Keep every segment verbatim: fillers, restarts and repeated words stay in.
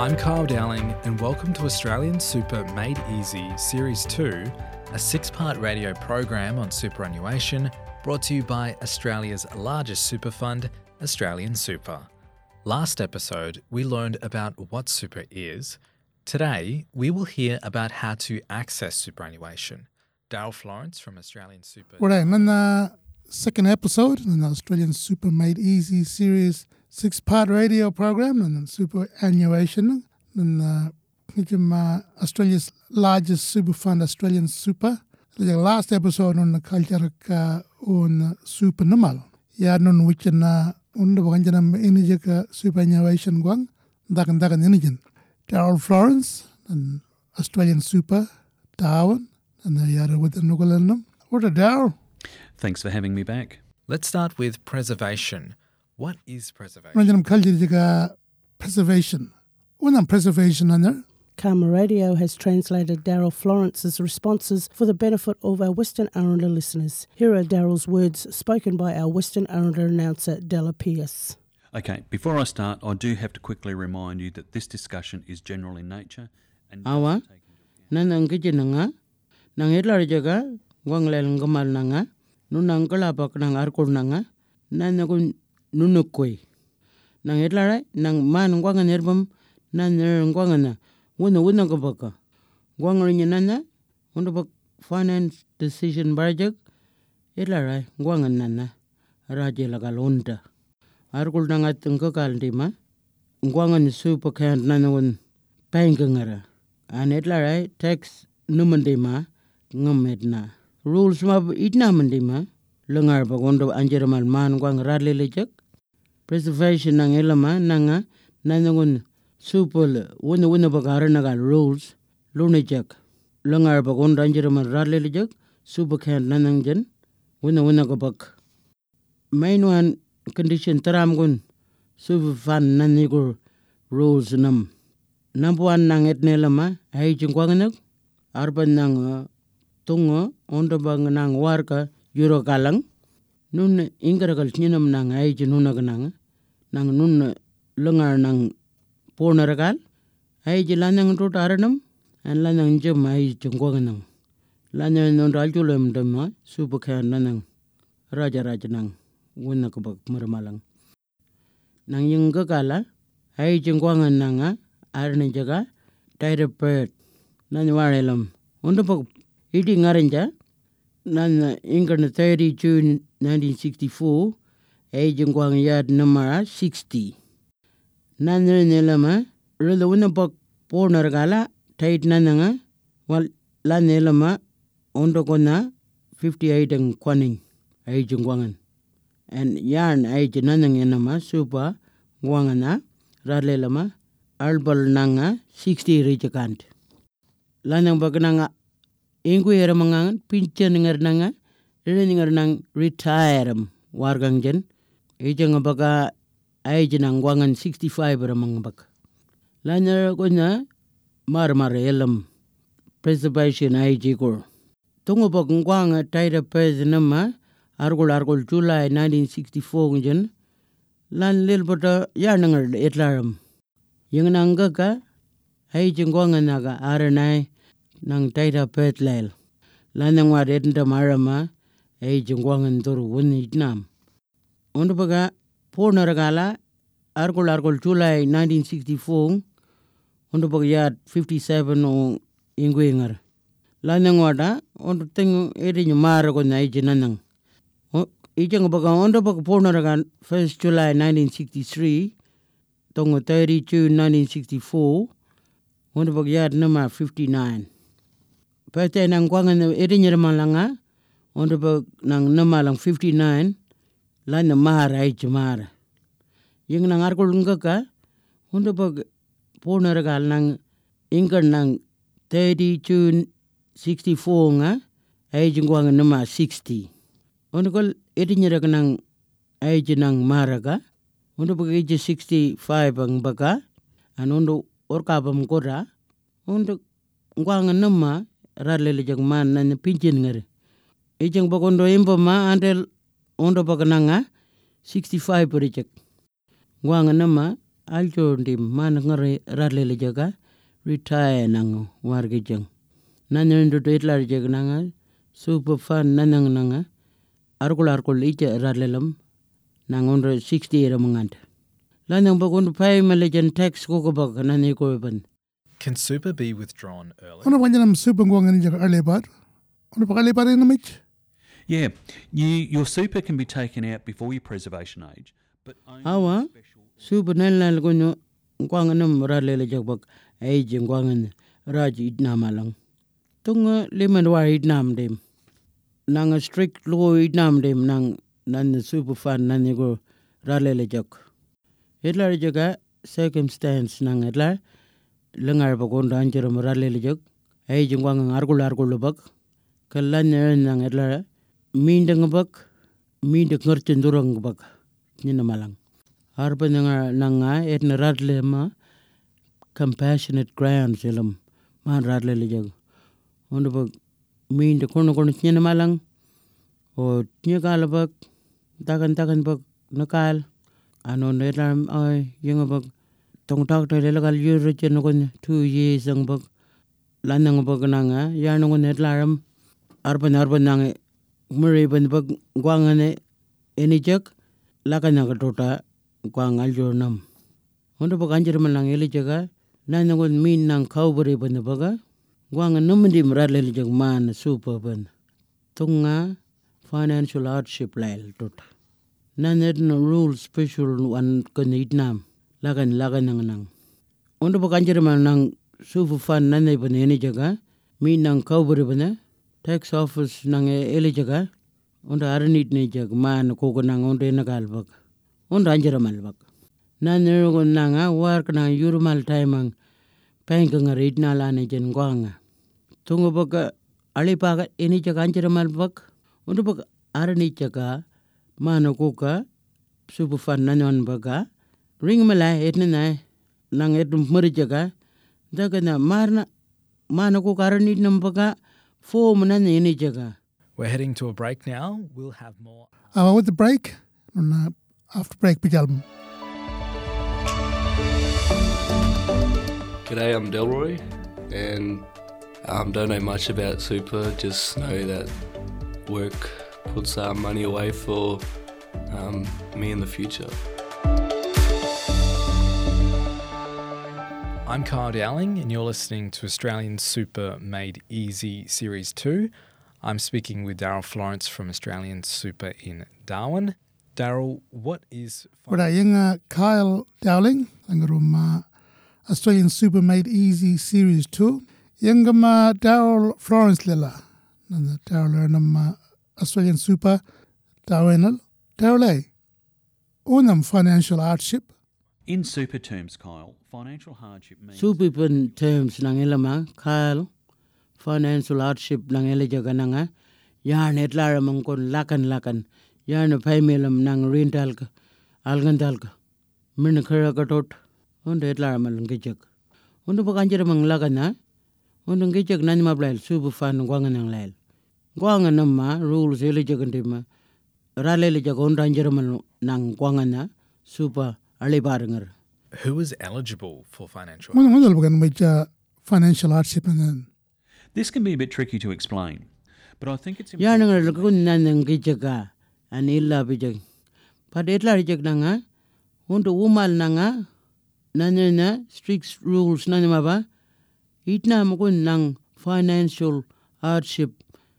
I'm Carl Dowling and welcome to Australian Super Made Easy Series two, a six-part radio program on superannuation brought to you by Australia's largest super fund, Australian Super. Last episode, we learned about what super is. Today, we will hear about how to access superannuation. Daryl Florence from Australian Super. Right, and then the second episode in the Australian Super Made Easy Series six-part radio program and superannuation. And uh, uh, Australia's largest super fund, Australian Super. The last episode on the culture uh, on super normal. Yeah, non which na under wanjanam energy superannuation guang dakan dakan energy. Daryl Florence and Australian Super Darwin and the yada with the nugalanum. What a Daryl. Thanks for having me back. Let's start with preservation. What is preservation? Wanjanam culture preservation. When preservation on there. Karma Radio has translated Daryl Florence's responses for the benefit of our Western Islander listeners. Here are Daryl's words spoken by our Western Islander announcer, Della Pierce. Okay, before I start, I do have to quickly remind you that this discussion is general in nature and Awa, nanang kijinanga, nang idlar jaga, wanglel ngamal nanga, nunang kalapak nang arkul nanga, nanakun nunukui. Nang idlar, nang man wangan erbam, nan ngwangana. Wuna wuna ka baka. Gwangari nana, wuna bak finance decision barjak, ilaray, gwangan nana, raja lagalunta. Arkul nangat ngkakal dima, gwangan super kant nana wun pangangara. An ilaray, tax numandima, ngametna. Rules mab itnamandima, lungar bagondo anjeramal man gwang radli lijak. Preservation nang ilama, nanga, nana wun Supul wuna wuna bagara nagal rules lunajak lungar bagon ranjiraman radlelijak super can nanangjan wuna wuna gabak main one condition taramgun super fan nanigur rules nam number one nang etnelama ay jingwanganak arban nang tungo onda bang nang warka yuro galang nun ingaragal chinam nang ay jinunaganang nang nun lungar nang Pornaragal, I jilanang to Taranum, and Lanang Jim I Jungwanganang. Lanang non Rajulam Dama, Super Can Nanang, Raja Rajanang, Winakabak Muramalang. Nang Yungagala, I Jungwangan Nanga, Aranajaga, Tide of Bird, Nanwarelam, Wonderbook eating aranja, Nan Ingan thirty June nineteen sixty-four, I Jungwang Yard number sixty. Nanre nelama rula wuna bak pornar gala tight nananga wal la nelama ondo kona fifty-eight ang kwaning ay jungwangan and yarn ay jananang enama super wangana radle lama albal nanga sixty rijakant lanang bagnanga ingwe eramangan pinchen ngarnanga reningar nang retire wargang jen ejang baga ay jinangwangan sixty-five ramang bak. Lanya ko na marmar elam preservation ay jigur. Tungo bak ngwanga taida pez nama argol argol July nineteen sixty-four ngan lan lil bota yanangar etlaram. Yung nangga ka ay jingwangan naga aranay nang taida pez lel. Lanang wadet nda marama ay jingwangan turu wun itnam. Ondo baga Pornaragala, Argol Argol July nineteen sixty-four, on the Bogyard fifty-seven on Ingwinger. Lanangwada, on the thing eating Maragon Najanang. Eating about on the Bog Pornaragan first July nineteen sixty-three, Tongo thirty June nineteen sixty-four, on the Bogyard number fifty-nine. Pete Nangwangan eating Malanga, on the Bog Nang Namalang fifty-nine. Lana mahar ay jamara. Yung nang arkul nga ka, hundo pag pornaragal nang ingan nang thirty June sixty-four nga, ay jingwangan nama sixty. Hundo kol iti nirag nang ay jinang maraga, hundo pag iti sixty-five ang baka, an hundo orkabam kora, hundo ngwangan nama radlelijag man na pinjin nga rin. Ijang bagondo imbo ma until Ondo bagananga sixty-five per check. Wanga nama aljo ndim man ngare radle jaga retire nang wargi jeng nanyo ndo itlar jeg nanga super fun nanang nanga arkul arkul ite radlelam nang under sixty era mangant lanang bagun pay malejan tax ko ko bag nani ko ban. Can super be withdrawn early? Ano wanyanam super ngwang ni jaga early part? Ano pa early part ni namich? Yeah, you, your super can be taken out before your preservation age, but only Awa super nal nal ko no ngwanganam radle jagbak ay jingwangan raj idnamalang tunga liman war idnam dem nang a strict law idnam dem nang nan super fan nan go radle jak etlar jaga circumstance nang etlar lengar bagon ranjer radle jak ay jingwangan argul argul bak kallan nang etlar mindang bak mindang ngertin durang bak nyinamalang harpa nang nanga etna radle ma compassionate ground silam man radle lijag ondo bag min de kono kono nyene malang o nyekal bag takan takan bag nakal ano netam ay yung bag tong tak de legal yur chen kon two years ang bag lanang bag nanga yan ngon netlaram arban arban nang muri ban bag gwangane enijak lakan nga tota gwangal jornam ondo bag anjer malang elijaga nanangon min nang kaubari ban baga gwang numdi mradle lijag man super ban tunga financial hardship lail tot naned no rule special one kanitnam lagan lagan nang nang ondo baganjer man nang super fan nanay ban eni jaga min nang kaubari ban tax office nang eli jaga ondo arnit ne jag man ko ko nang ondo nagal bag ondo anjer mal bag nanero nanga work na yurmal timang paying nga read na lana jen gwanga tungo baga alipaga ini jaga anjiramal bag undu baga arani jaga mano kuka super fun nanon baga ring mala etna na nang etum mari jaga daga na marna mano kuka arani nam baga form na ini jaga. We're heading to a break now. We'll have more. Uh, with the break, and, uh, after break, Pijalm. G'day, I'm Delroy, and um, don't know much about super, just know that work puts uh, money away for um, me in the future. I'm Kyle Dowling, and you're listening to Australian Super Made Easy Series two. I'm speaking with Daryl Florence from Australian Super in Darwin. Daryl, what is... Wada yung uh, Kyle Dowling, ang rum uh, Australian Super Made Easy Series two. Yung uh, Daryl Florence lila. Nana Daryl nam uh, Australian Super Darwinal. Daryl ay, unam financial hardship. In super terms, Kyle, financial hardship means... Super terms nang ilama, Kyle, financial hardship nang ilajaga nanga, yan etlara mangkon lakan-lakan, yan paymelam nang rental ka, algantal ka, minakara ka tot, undo etlara malang gijag. Undo pakanjira mang lakan na, undo gijag nani mablail, super fan guangan nang lail. Guangan nama, rules ilajagan tima, rale ilijag undo anjira malang nang guangan na, super alibarangar. Who is eligible for financial Muna muna lugan may uh, financial hardship and then. This can be a bit tricky to explain, but I think it's Yan important... ang lagun na ng gijaga, anila bijag. Padetla rijag na nga, undo umal na nga, nanya na, strict rules na naman ba, itna mo kun ng financial hardship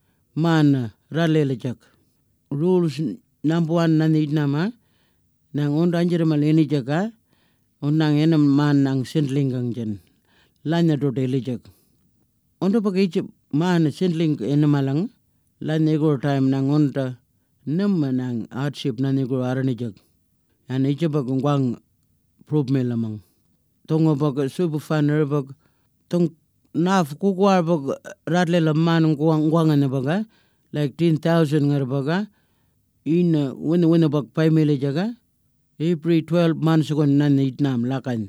man ralelajag. Rules number one na itna ma, nang undo anjira malini jaga, undang enam man nang sindlingang jan, lanya do delijag. Undo pag-ichip man sindling enamalang, lanya go time nang unda, naman nang hardship na nigo aranijag. Yan ichip pag-ungwang prove me lamang. Tungo pag super funner pag, tung naf kukwar pag radle laman ng guwangan na baga, like ten thousand nga baga, in uh, wina-wina pag five million jaga, April twelve months ago na nitnam lakan.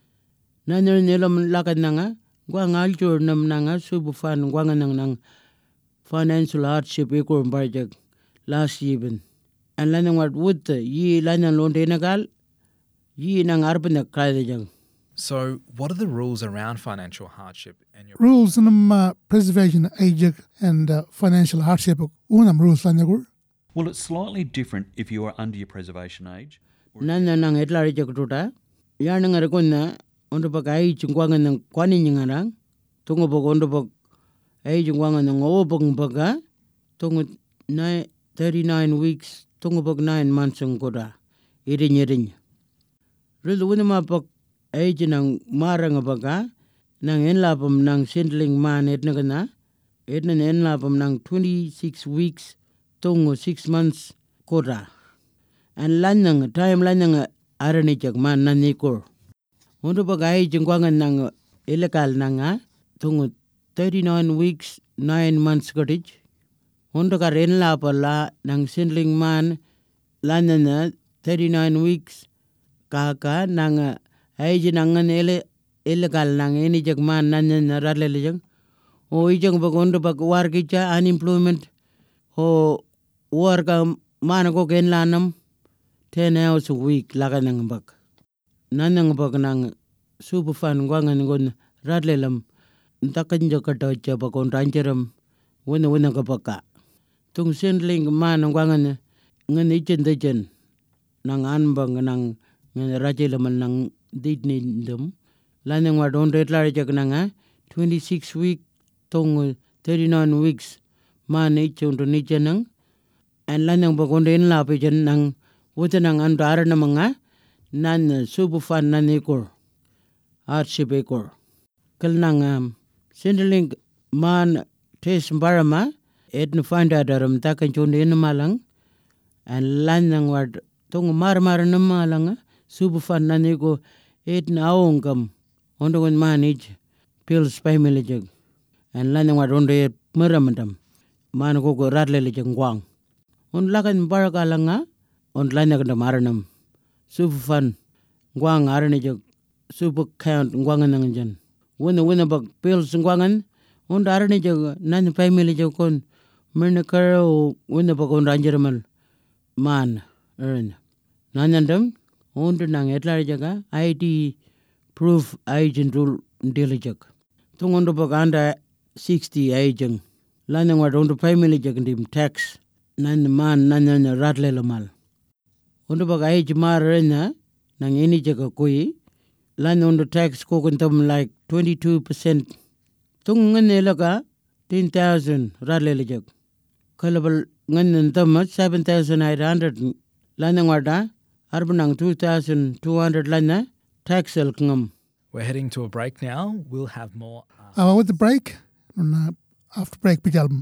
Nanyo nilam lakan na nga, guang aljur nam na nga, subufan guang nang nang financial hardship equal barjag last year. And lanang wat wood, ye lanang londe nagal, Yi nang arban na kaya jang. So, what are the rules around financial hardship and your Rules in uh, preservation age and uh, financial hardship. Unam rules lanyagur. Well, it's slightly different if you are under your preservation age. Nana nang etlari jak tuta. Ya nang arakonna ondo pak ai chungwangan nang kwani nyangarang. Tungo pak ondo pak ai chungwangan nang obong baka. Tungo nine thirty-nine weeks. Tungo pak nine months ang koda. Irin irin. Rilu wina mapak ai nang marang baka. Nang enlapam nang sindling man etna kana. Etna enlapam nang twenty-six weeks. Tungo six months koda. And lanyang time lanyang arani jak man nanikor. Undo bagay jingwangan nang ilakal nanga tungo thirty-nine weeks nine months cottage. Undo ka rin la pala nang sindling man lanyang thirty-nine weeks kaka nang ay jinangan ile ilakal nang ini jak man nanyang naralele jang. O ijang bagondo bag wargicha unemployment o warga man ko ken lanam ten hours a week laga nang bag. Nanang bag nang super fan gwangan gon radlelam ntakan jo kata cha bakon rancheram wena wena ka baka. Tung sendling man gwangan ngan ichen dechen nang anbang nang ngan rajelam nang didni ndum lanang wa don ret la jak nanga twenty-six week tung thirty-nine weeks man ichen to ni chenang and lanang bakon den la pe chen nang Wutanang andara na mga nan subufan na nikor hardship ekor. Kalnang um, sindaling man tes barama etn fanda daram takan chundi na malang and lanang wad tung marmar na malang subufan na niko etn aongam ondogon manage pills family jag and lanang wad onde maramadam man ko ko radle jang gwang on lakan barakalanga on lanya kanda maranam super fun gwang arane jog super count gwangan nang jan wena wena bag pills gwangan on arane jog nan family jog kon merne karo wena bag on ranjeramal man earn nanandam on nang etlar jaga I D proof agent rule dilijak tungon do bag anda sixty agent lanya wa on family jog dim tax nan man nan ratle lamal Undo bagay jumara na nang ini jaga koi lan undo tax ko kuntam like twenty-two percent tung ngan elaga ten thousand radle lejak kalabal ngan ntam seven thousand eight hundred lan ngada arbanang two thousand two hundred lan tax el ngam. We're heading to a break now. We'll have more. Uh, with the break, and, uh, after break, big album.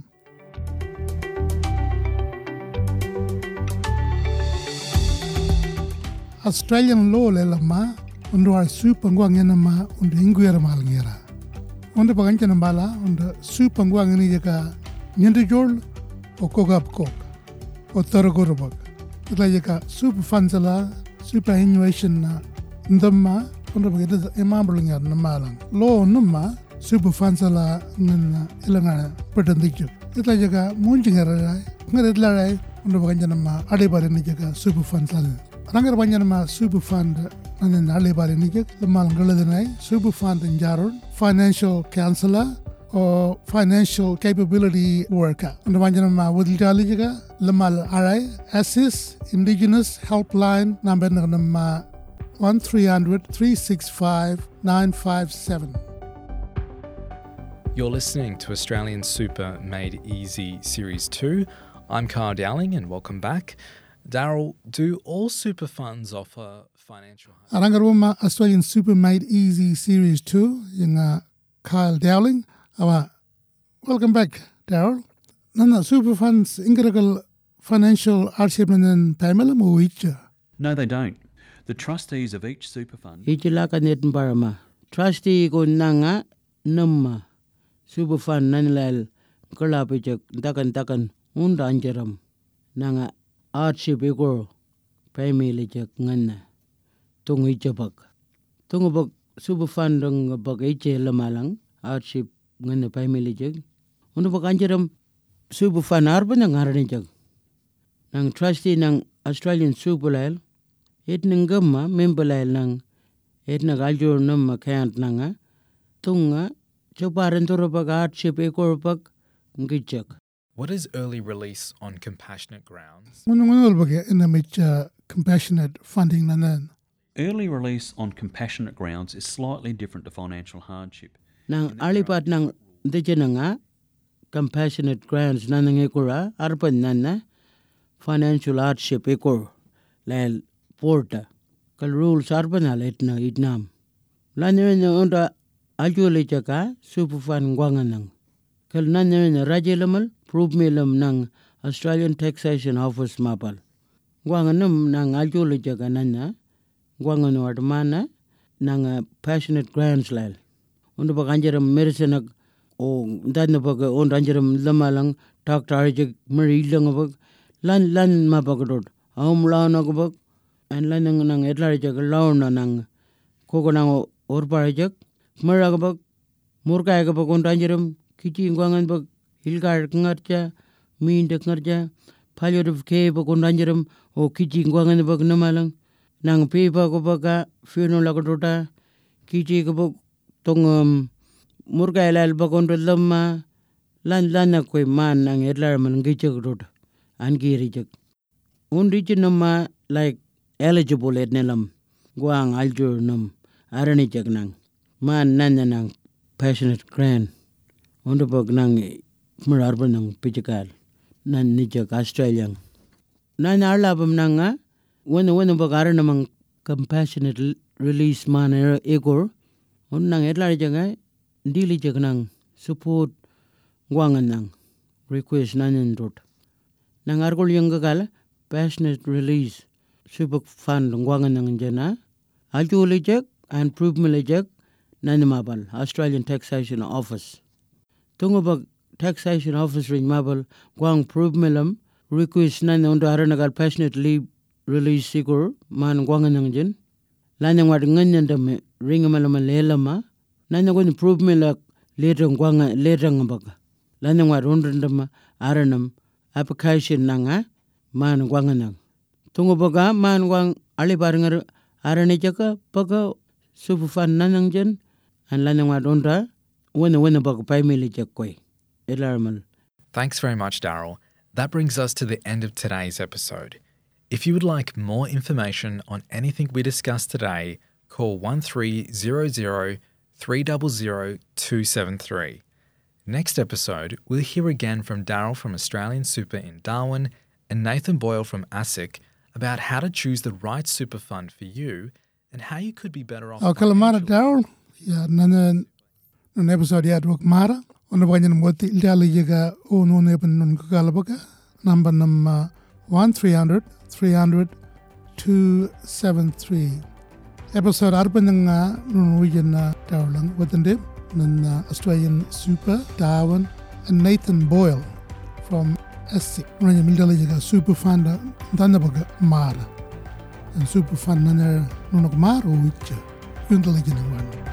Australian law lelama undu ar super ngwang yanama undu inguera malngera. Undu bagancha nambala undu super ngwang ni jaka nyendijol o kogap kok o torogorobak. Ila jaka super fansala superannuation na ndamma undu bagita emambulngar namalang. Law numma super fansala ngan ilanga pretendiju. Ila jaka munjingara ngaredla undu bagancha nama adebare ni jaka super fansala. Rangar banyanama super fund and nale bari nijek the malgaladinai super fund in Jarun financial counselor or financial capability worker and banyanama wudilali jaga lemal arai assist indigenous helpline number nama one three hundred three six five nine five seven. You're listening to Australian Super Made Easy Series two. I'm Carl Dowling and welcome back. Daryl, do all super funds offer financial... Arangaruma Australian Super Made Easy Series two, yung uh, Kyle Dowling. Awa, welcome back, Daryl. Nana super funds ingaragal financial hardship and pamela mo each. No, they don't. The trustees of each super fund... Ichilaka netin barama. Trustee ko nanga nama super fund nanilal kalapijak takan-takan unda anjaram nanga hardship ego family jak nganna tung ijabak tung bak super fund ng bak iche lamalang hardship nganna family jak uno bak anjaram super fund arban ng harani jak nang trustee ng Australian Super Lal et ningama membelal nang et nagaljo nam kant nanga tunga choparan torobag hardship ekorpag ngijak. What is early release on compassionate grounds? Ngunungul bagi ina mich compassionate funding nanan. Early release on compassionate grounds is slightly different to financial hardship. Nang alipat nang dejenanga compassionate grounds nanang ekora arpan nana financial hardship ekor lal porta kal rules arpan aletna idnam. Lanyo onda aljole jaka superfan gwanganang. Kal nanyo rajelamal prove melam nang Australian Taxation Office mapal. Gwanganam nang aljole jaka nana gwangano admana nang passionate grounds lal. Onda baganjaram medicine o dadna baga on ranjaram lamalang doctor arjak mari lang bag lan lan mabagadod aum launa bag and lanang nang etlarjak launa nang kogonang orparjak maraga bag murka ga bag on ranjaram kiti gwangan bag hilgar ngarja min dek ngarja palyof ke bag on ranjaram o kiti gwangan bag namalang nang pe bag baga funeral lagadota kiti ga bag tong murga ilal bagondo lama lan lana koi man nang edlar man ngijak rod an girijak undi nama like eligible ednelam guang aljur nam arani jak nang man nan nang passionate grand undi bag nang murarba nang pijakal nan nijak Australian nan arlabam nanga when when bag aranamang compassionate release man egor un nang edlar janga dili jagnang support gwangan nang request nanin dot nang argol yang gal passionate release super fund gwangan nang jana aljuli jak and prove milajak nanimabal Australian Taxation Office tungobag Taxation Office ring mabal gwang prove milam request nan on aranagal passionate leave release sigur man gwangan nang jen lanang wad nganyan dam ring malama lelama nanya ko improvement la later gwanga later ngabaga lanya wa rondandam aranam application nanga man gwanga nang tungo baga man gwang ali barangar arane jaka baga super fan nanang jen an lanya wa ronda wena wena baga paimili jakoi elarmal. Thanks very much, Daryl. That brings us to the end of today's episode. If you would like more information on anything we discussed today, call one three zero zero three zero zero two seven three. Next episode, we'll hear again from Daryl from Australian Super in Darwin and Nathan Boyle from ASIC about how to choose the right super fund for you and how you could be better off. Our Kalamara Daryl, yeah, nan an episode yet work Mara on the one what the Italy o no nepen non Kalabaga number number one three hundred three hundred two seven three. Episode arpan nga nunuyan na Darlang watandip ng Australian Super Darwin and Nathan Boyle from ASIC. Nanya mildala jaga super fund dana baga Mara and super fund nanya nunok Mara o witcha. Yun talaga naman.